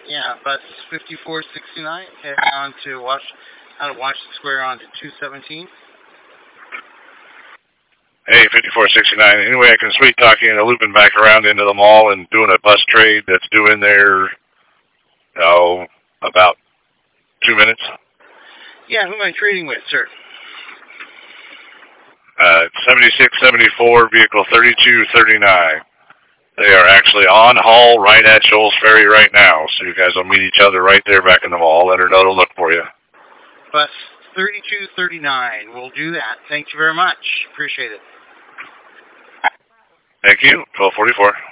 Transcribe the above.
Yeah, bus 5469 heading on to out of Washington Square on to 217. Hey, 5469. Anyway, I can sweet talk you into looping back around into the mall and doing a bus trade that's due in there, about 2 minutes. Yeah, who am I trading with, sir? 7674, vehicle 3239. They are actually on haul right at Joel's Ferry right now, so you guys will meet each other right there back in the mall. Let her know to look for you. Bus 3239. We'll do that. Thank you very much. Appreciate it. Thank you. 1244.